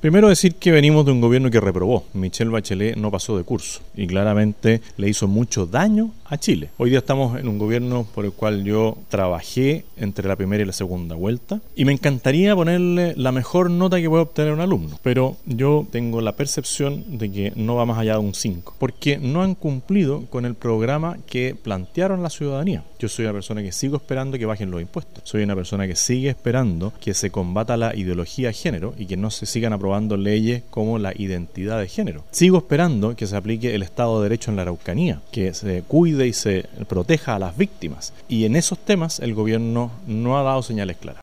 Primero decir que venimos de un gobierno que reprobó. Michelle Bachelet no pasó de curso y claramente le hizo mucho daño a Chile. Hoy día estamos en un gobierno por el cual yo trabajé entre la primera y la segunda vuelta y me encantaría ponerle la mejor nota que puede obtener un alumno, pero yo tengo la percepción de que no va más allá de un 5, porque no han cumplido con el programa que plantearon la ciudadanía. Yo soy una persona que sigo esperando que bajen los impuestos. Soy una persona que sigue esperando que se combata la ideología de género y que no se sigan aprobando leyes como la identidad de género. Sigo esperando que se aplique el Estado de Derecho en la Araucanía, que se cuide y se proteja a las víctimas. Y en esos temas el gobierno no ha dado señales claras.